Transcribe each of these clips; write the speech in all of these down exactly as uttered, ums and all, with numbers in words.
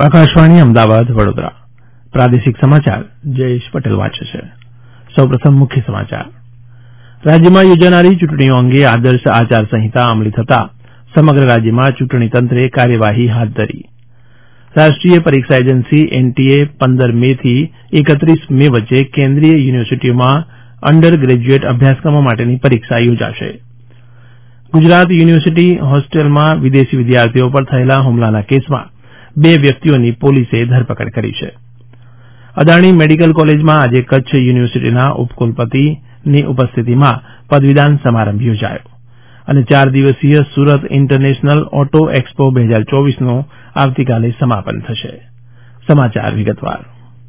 આકાશવાણી અમદાવાદ વડોદરા પ્રાદેશિક સમાચાર જયેશ પટેલ વાંચે છે. સૌપ્રથમ મુખ્ય સમાચાર. રાજ્યમાં યોજાનારી ચૂંટણીઓ અંગે આદર્શ આચાર સંહિતા અમલી થતા સમગ્ર રાજ્યમાં ચૂંટણી તંત્રે કાર્યવાહી હાથ ધરી. રાષ્ટ્રીય પરીક્ષા એજન્સી એનટીએ પંદર મે થી એકત્રીસ મે વચ્ચે કેન્દ્રીય યુનિવર્સિટીઓમાં અંડર ગ્રેજ્યુએટ અભ્યાસક્રમો માટેની પરીક્ષા યોજાશે. ગુજરાત યુનિવર્સિટી હોસ્ટેલમાં વિદેશી વિદ્યાર્થીઓ પર થયેલા હુમલાના કેસમાં બે વ્યક્તિઓની પોલીસે ધરપકડ કરી છે. અદાણી મેડિકલ કોલેજમાં આજે કચ્છ યુનિવર્સિટીના ઉપકુલપતિની ઉપસ્થિતિમાં પદવીદાન સમારંભ યોજાયો અને ચાર દિવસીય સુરત ઇન્ટરનેશનલ ઓટો એક્સપો બે હજાર ચોવીસનું આવતીકાલે સમાપન થશે. સમાચાર વિગતવાર.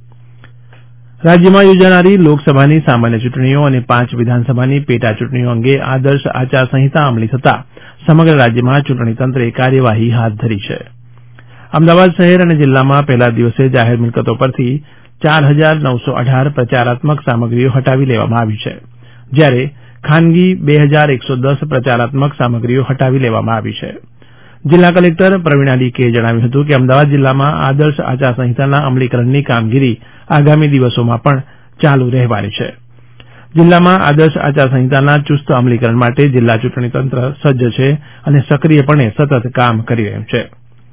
રાજ્યમાં યોજાનારી લોકસભાની સામાન્ય ચૂંટણીઓ અને પાંચ વિધાનસભાની પેટા ચૂંટણીઓ અંગે આદર્શ આચાર સંહિતા અમલી થતા સમગ્ર રાજ્યમાં ચૂંટણી તંત્રે કાર્યવાહી હાથ ધરી છે. અમદાવાદ શહેર અને જિલ્લામાં પહેલા દિવસે જાહેર મિલકતો પરથી ચાર હજાર નવસો અઢાર પ્રચારાત્મક સામગ્રીઓ હટાવી લેવામાં આવી છે, જ્યારે ખાનગી બે હજાર એકસો દસ પ્રચારાત્મક સામગ્રીઓ હટાવી લેવામાં આવી છે. જિલ્લા કલેક્ટર પ્રવીણા ડીકેએ જણાવ્યું હતું કે અમદાવાદ જિલ્લામાં આદર્શ આચાર સંહિતાના અમલીકરણની કામગીરી આગામી દિવસોમાં પણ ચાલુ રહેવાની છે. જિલ્લામાં આદર્શ આચાર સંહિતાના ચુસ્ત અમલીકરણ માટે જિલ્લા ચૂંટણી તંત્ર સજ્જ છે અને સક્રિયપણે સતત કામ કરી રહ્યું છે.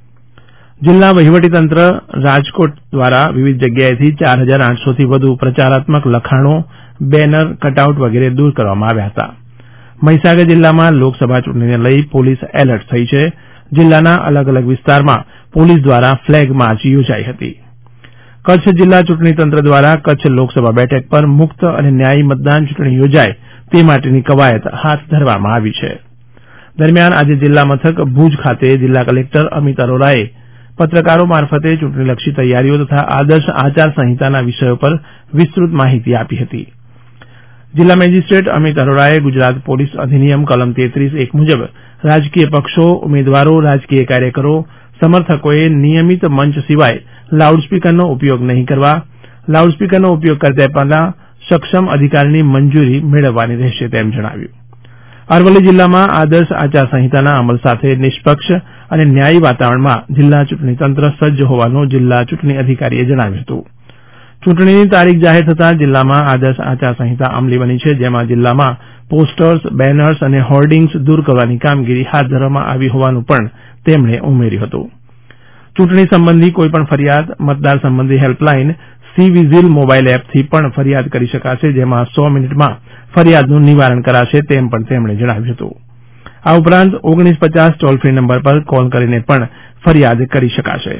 જિલ્લા વહીવટીતંત્ર રાજકોટ દ્વારા વિવિધ જગ્યાએથી ચાર હજાર આઠસોથી વધુ પ્રચારાત્મક લખાણો, બેનર, કટઆઉટ વગેરે દૂર કરવામાં આવ્યા હતા. મહીસાગર જિલ્લામાં લોકસભા ચૂંટણીને લઈ પોલીસ એલર્ટ થઈ છે. જિલ્લાના અલગ અલગ વિસ્તારમાં પોલીસ દ્વારા ફ્લેગ માર્ચ યોજાઈ હતી. કચ્છ જિલ્લા ચૂંટણી તંત્ર દ્વારા કચ્છ લોકસભા બેઠક પર મુક્ત અને ન્યાયી મતદાન ચૂંટણી યોજાય તે માટેની કવાયત હાથ ધરવામાં આવી છે. દરમિયાન આજે જિલ્લા મથક ભુજ ખાતે જિલ્લા કલેક્ટર અમિત અરોરાએ પત્રકારો મારફતે ચૂંટણીલક્ષી તૈયારીઓ તથા આદર્શ આચાર સંહિતાના વિષયો પર વિસ્તૃત માહિતી આપી હતી. જિલ્લા મેજિસ્ટ્રેટ અમિત અરોરાએ ગુજરાત પોલીસ અધિનિયમ કલમ તેત્રીસ એક મુજબ રાજકીય પક્ષો, ઉમેદવારો, રાજકીય કાર્યકરો, સમર્થકોએ નિયમિત મંચ સિવાય લાઉડસ્પીકરનો ઉપયોગ નહીં કરવા, લાઉડસ્પીકરનો ઉપયોગ કરતા પહેલા સક્ષમ અધિકારીની મંજૂરી મેળવવાની રહેશે તેમ જણાવ્યું. અરવલ્લી જિલ્લામાં આદર્શ આચાર સંહિતાના અમલ સાથે નિષ્પક્ષ અને ન્યાયી વાતાવરણમાં જિલ્લા ચૂંટણી તંત્ર સજ્જ હોવાનું જિલ્લા ચૂંટણી અધિકારીએ જણાવ્યું હતું. ચૂંટણીની તારીખ જાહેર થતાં જિલ્લામાં આદર્શ આચાર સંહિતા અમલી બની છે, જેમાં જિલ્લામાં પોસ્ટર્સ, બેનર્સ અને હોર્ડિંગ્સ દૂર કરવાની કામગીરી હાથ ધરવામાં આવી હોવાનું પણ તેમણે ઉમેર્યું હતું. ચૂંટણી સંબંધી કોઈપણ ફરિયાદ મતદાર સંબંધી હેલ્પલાઇન સી વિઝિલ મોબાઈલ એપથી પણ ફરિયાદ કરી શકાશે, જેમાં સો મિનિટમાં ફરિયાદનું નિવારણ કરાશે તેમ પણ તેમણે જણાવ્યું હતું. આ ઉપરાંત ઓગણીસ પચાસ ટોલ ફ્રી નંબર પર કોલ કરીને પણ ફરિયાદ કરી શકાશે.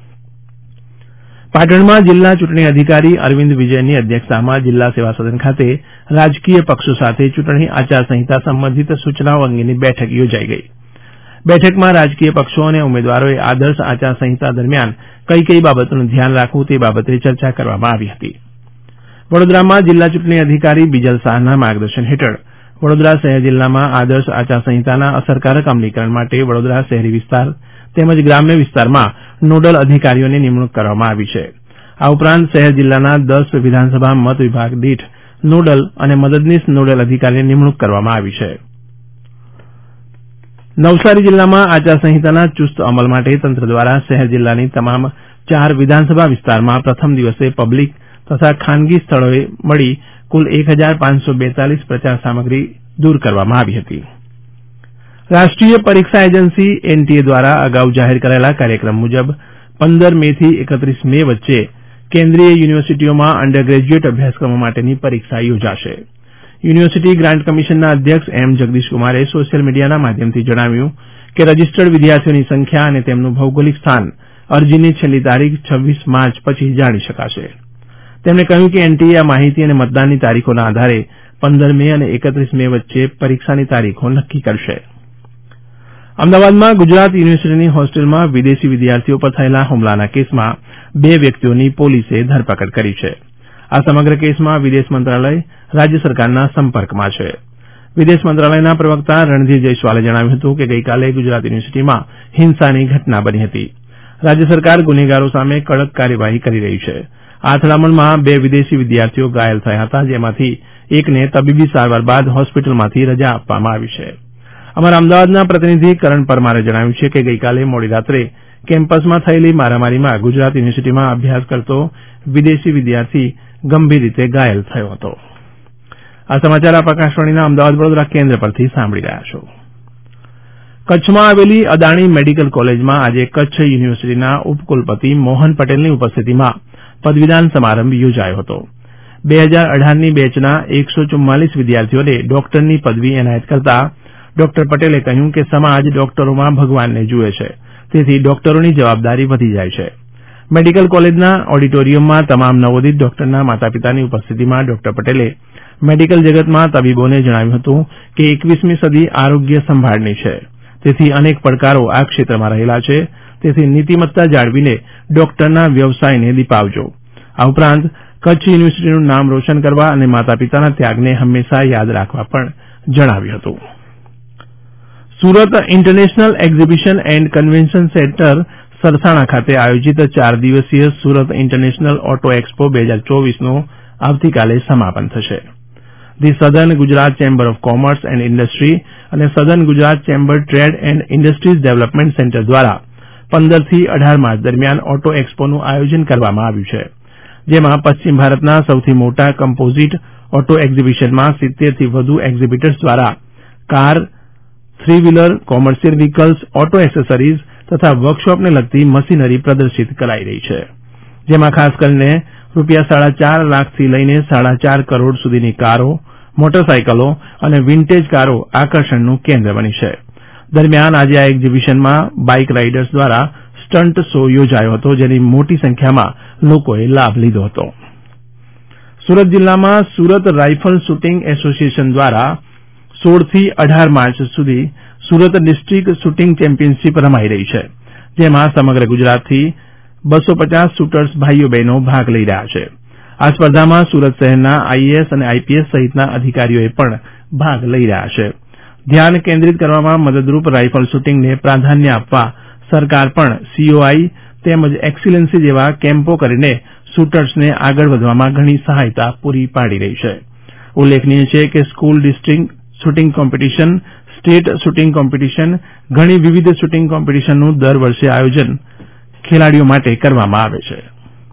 પાટણમાં જિલ્લા ચૂંટણી અધિકારી અરવિંદ વિજયની અધ્યક્ષતામાં જિલ્લા સેવા સદન ખાતે રાજકીય પક્ષો સાથે ચૂંટણી આચાર સંહિતા સંબંધિત સૂચનાઓ અંગેની બેઠક યોજાઈ ગઈ. બેઠકમાં રાજકીય પક્ષો અને ઉમેદવારોએ આદર્શ આચાર સંહિતા દરમિયાન કઈ કઈ બાબતોનું ધ્યાન રાખવું તે બાબતે ચર્ચા કરવામાં આવી હતી. વડોદરામાં જિલ્લા ચૂંટણી અધિકારી બીજલ શાહના માર્ગદર્શન હેઠળ વડોદરા શહેર જિલ્લામાં આદર્શ આચાર સંહિતાના અસરકારક અમલીકરણ માટે વડોદરા શહેરી વિસ્તાર તેમજ ગ્રામ્ય વિસ્તારમાં નોડલ અધિકારીઓની નિમણૂક કરવામાં આવી છે. આ ઉપરાંત શહેર જિલ્લાના દસ વિધાનસભા મત વિભાગ દીઠ નોડલ અને મદદનીશ નોડલ અધિકારીની નિમણૂક કરવામાં આવી છે. નવસારી જિલ્લામાં આચાર સંહિતાના ચુસ્ત અમલ માટે તંત્ર દ્વારા શહેર જિલ્લાની તમામ ચાર વિધાનસભા વિસ્તારમાં પ્રથમ દિવસે પબ્લિક તથા ખાનગી સ્થળોએ મળી કુલ એક હજાર પાંચસો બેતાલીસ પ્રચાર સામગ્રી દૂર કરવામાં આવી હતી. રાષ્ટ્રીય પરીક્ષા એજન્સી એનટીએ દ્વારા અગાઉ જાહેર કરાયેલા કાર્યક્રમ મુજબ પંદર મે થી એકત્રીસ મે વચ્ચે કેન્દ્રીય યુનિવર્સિટીઓમાં અંડર ગ્રેજ્યુએટ અભ્યાસક્રમો માટેની પરીક્ષા યોજાશે. યુનિવર્સિટી ગ્રાન્ટ કમિશનના અધ્યક્ષ એમ જગદીશકુમારે સોશિયલ મીડિયાના માધ્યમથી જણાવ્યું કે રજીસ્ટર્ડ વિદ્યાર્થીઓની સંખ્યા અને તેમનું ભૌગોલિક સ્થાન અરજીની છેલ્લી તારીખ છવ્વીસ માર્ચ પછી જાણી શકાશે. તેમણે કહ્યું કે એનટીએ આ માહિતી અને મતદાનની તારીખોના આધારે પંદર મે અને એકત્રીસ મે વચ્ચે પરીક્ષાની તારીખો નક્કી કરશે. અમદાવાદમાં ગુજરાત યુનિવર્સિટીની હોસ્ટેલમાં વિદેશી વિદ્યાર્થીઓ પર થયેલા હુમલાના કેસમાં બે વ્યક્તિઓની પોલીસે ધરપકડ કરી છે. આ સમગ્ર કેસમાં વિદેશ મંત્રાલય રાજ્ય સરકારના સંપર્કમાં છે. વિદેશ મંત્રાલયના પ્રવક્તા રણધીર જયસ્વાલે જણાવ્યું હતું કે ગઈકાલે ગુજરાત યુનિવર્સિટીમાં હિંસાની ઘટના બની હતી. રાજ્ય સરકાર ગુનેગારો સામે કડક કાર્યવાહી કરી રહી છે. આ અથડામણમાં બે વિદેશી વિદ્યાર્થીઓ ઘાયલ થયા હતા, જેમાંથી એકને તબીબી સારવાર બાદ હોસ્પિટલમાંથી રજા આપવામાં આવી છે. અમારા અમદાવાદના પ્રતિનિધિ કરણ પરમારે જણાવ્યું છે કે ગઈકાલે મોડી રાત્રે કેમ્પસમાં થયેલી મારામારીમાં ગુજરાત યુનિવર્સિટીમાં અભ્યાસ કરતો વિદેશી વિદ્યાર્થી ગંભીર રીતે ઘાયલ થયો હતો. આ સમાચાર આપ આકાશવાણીના અમદાવાદ વડોદરા કેન્દ્ર પરથી સાંભળી રહ્યા છો. કચ્છમાં આવેલી અદાણી મેડિકલ કોલેજમાં આજે કચ્છ યુનિવર્સિટીના ઉપકુલપતિ મોહન પટેલની ઉપસ્થિતિમાં પદવીદાન સમારંભ યોજાયો હતો. બે હજાર અઢારની બેચના એકસો ચુમ્માલીસ વિદ્યાર્થીઓને ડોક્ટરની પદવી એનાયત કરતા ડોક્ટર પટેલે કહ્યું કે સમાજ ડોક્ટરોમાં ભગવાનને જુએ છે, તેથી ડોક્ટરોની જવાબદારી વધી જાય છે. મેડિકલ કોલેજના ઓડિટોરિયમમાં તમામ નવોદિત ડોક્ટરના માતાપિતાની ઉપસ્થિતિમાં ડોક્ટર પટેલે મેડિકલ જગતમાં તબીબોને જણાવ્યું હતું કે એકવીસમી સદી આરોગ્ય સંભાળની છે, તેથી અનેક પડકારો આ ક્ષેત્રમાં રહેલા છે, તેથી નીતિમત્તા જાળવીને ડોક્ટરના વ્યવસાયને દીપાવજો. આ ઉપરાંત કચ્છ યુનિવર્સિટીનું નામ રોશન કરવા અને માતાપિતાના ત્યાગને હંમેશા યાદ રાખવા પણ જણાવ્યું હતું. Surat international exhibition and convention centre Sarsana ખાતે આયોજિત ચાર દિવસીય સુરત ઇન્ટરનેશનલ ઓટો એક્સપો બે હજાર ચોવીસનું આવતીકાલે સમાપન થશે. The southern Gujarat chamber of commerce and industry અને southern Gujarat chamber trade and industries development centre દ્વારા પંદરથી અઢાર માર્ચ દરમિયાન ઓટો એક્સપોનું આયોજન કરવામાં આવ્યું છે, જેમાં પશ્ચિમ ભારતના સૌથી મોટા કમ્પોઝિટ ઓટો એક્ઝિબિશનમાં સિત્તેરથી વધુ એક્ઝિબિટર્સ દ્વારા car, three wheeler, commercial vehicles, auto accessories તથા વર્કશોપને લગતી મશીનરી પ્રદર્શિત કરાઈ રહી છે, જેમાં ખાસ કરીને રૂપિયા સાડા ચાર લાખથી લઈને સાડા ચાર કરોડ સુધીની કારો, મોટરસાયકલો અને વિન્ટેજ કારો આકર્ષણનું કેન્દ્ર બની છે. દરમિયાન આજે આ એક્ઝિબિશનમાં બાઇક રાઇડર્સ દ્વારા સ્ટન્ટ શો યોજાયો હતો, જેની મોટી સંખ્યામાં લોકોએ લાભ લીધો હતો. સુરત જિલ્લામાં સુરત રાઇફલ શૂટિંગ એસોસિએશન દ્વારા સોળથી અઢાર માર્ચ સુધી સુરત ડિસ્ટ્રિક્ટ શૂટિંગ ચેમ્પિયનશીપ રમાઈ રહી છે, જેમાં સમગ્ર ગુજરાતથી બસો પચાસ શૂટર્સ ભાઈઓ બહેનો ભાગ લઈ રહ્યા છે. આ સ્પર્ધામાં સુરત શહેરના આઈએએસ અને આઈપીએસ સહિતના અધિકારીઓએ પણ ભાગ લઈ રહ્યા છે. ધ્યાન કેન્દ્રિત કરવામાં મદદરૂપ રાઇફલ શૂટિંગને પ્રાધાન્ય આપવા સરકાર પણ સીઓઆઈ તેમજ એક્સિલન્સી જેવા કેમ્પો કરીને શૂટર્સને આગળ વધવામાં ઘણી સહાયતા પૂરી પાડી રહી છે. ઉલ્લેખનીય છે કે school district shooting competition, state shooting competition, ઘણી વિવિધ શૂટિંગ કોમ્પિટિશનનું દર વર્ષે આયોજન ખેલાડીઓ માટે કરવામાં આવે છે.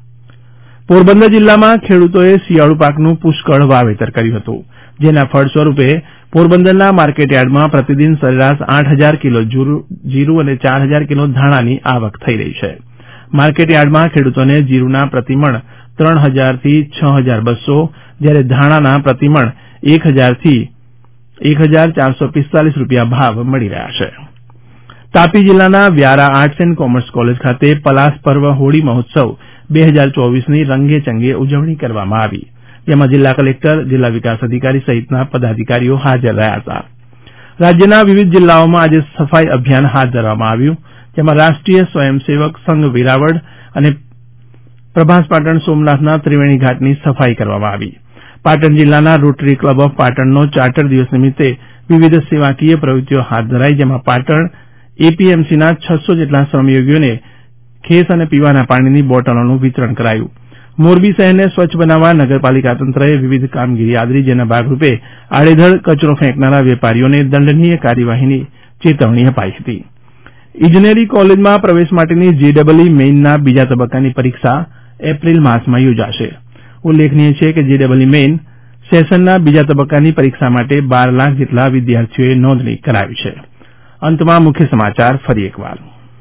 પોરબંદર જિલ્લામાં ખેડૂતોએ શિયાળુ પાકનું પુષ્કળ વાવેતર કર્યું હતું, જેના ફળ સ્વરૂપે પોરબંદરના માર્કેટયાર્ડમાં પ્રતિદિન સરેરાશ આઠ હજાર કિલો જીરું અને ચાર હજાર કિલો ધાણાની આવક થઈ રહી છે. માર્કેટયાર્ડમાં ખેડૂતોને જીરુના પ્રતિમણ ત્રણ હજારથી છ હજાર બસો, જ્યારે ધાણાના પ્રતિમણ એક હજારથી એક હજાર ચારસો પિસ્તાલીસ રૂપિયા ભાવ મળી રહ્યા છે. તાપી જિલ્લાના Vyara arts and commerce college ખાતે પલાસ પર્વ હોળી મહોત્સવ બે હજાર ચોવીસની રંગે ચંગે ઉજવણી કરવામાં આવી, જેમાં જિલ્લા કલેક્ટર, જિલ્લા વિકાસ અધિકારી સહિતના પદાધિકારીઓ હાજર રહ્યા હતા. રાજ્યના વિવિધ જિલ્લાઓમાં આજે સફાઈ અભિયાન હાથ ધરવામાં આવ્યું, જેમાં રાષ્ટ્રીય સ્વયંસેવક સંઘ વેરાવળ અને પ્રભાસ પાટણ સોમનાથના ત્રિવેણી ઘાટની સફાઈ કરવામાં આવી. પાટણ જિલ્લાના રોટરી ક્લબ ઓફ પાટણનો ચાર્ટર દિવસ નિમિત્તે વિવિધ સેવાકીય પ્રવૃત્તિઓ હાથ ધરાઈ, જેમાં પાટણ એપીએમસીના છસો જેટલા શ્રમયોગીઓને ખેસ અને પીવાના પાણીની બોટલોનું વિતરણ કરાયું. મોરબી શહેરને સ્વચ્છ બનાવવા નગરપાલિકા તંત્રએ વિવિધ કામગીરી આદરી, જેના ભાગરૂપે આડેધડ કચરો ફેંકનારા વેપારીઓને દંડનીય કાર્યવાહીની ચેતવણી અપાઈ હતી. ઇજનેરી કોલેજમાં પ્રવેશ માટેની જેડબલઈ મેઇનના બીજા તબક્કાની પરીક્ષા એપ્રિલ માસમાં યોજાશે. ઉલ્લેખનીય છે કે જેડબલઈ મેઇન સેશનના બીજા તબક્કાની પરીક્ષા માટે બાર લાખ જેટલા વિદ્યાર્થીઓએ નોંધણી કરાવી છે. અંતમાં મુખ્ય સમાચાર ફરી એકવાર.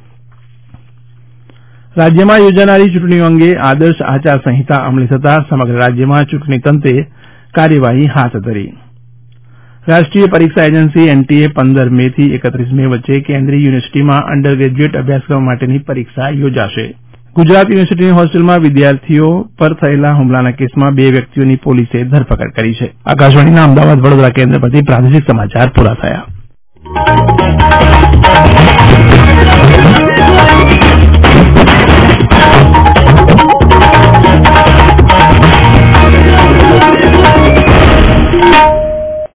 રાજ્યમાં યોજાનારી ચૂંટણીઓ અંગે આદર્શ આચાર સંહિતા અમલી થતાં સમગ્ર રાજ્યમાં ચૂંટણી તંત્રે કાર્યવાહી હાથ ધરી. રાષ્ટ્રીય પરીક્ષા એજન્સી એનટીએ પંદર મે થી એકત્રીસ મે વચ્ચે કેન્દ્રીય યુનિવર્સિટીમાં અંડર ગ્રેજ્યુએટ અભ્યાસક્રમ માટેની પરીક્ષા યોજાશે. ગુજરાત યુનિવર્સિટીની હોસ્ટેલમાં વિદ્યાર્થીઓ પર થયેલા હુમલાના કેસમાં બે વ્યક્તિઓની પોલીસે ધરપકડ કરી છે. આકાશવાણીના અમદાવાદ વડોદરા કેન્દ્ર પરથી પ્રાદેશિક સમાચાર પૂરા થયા.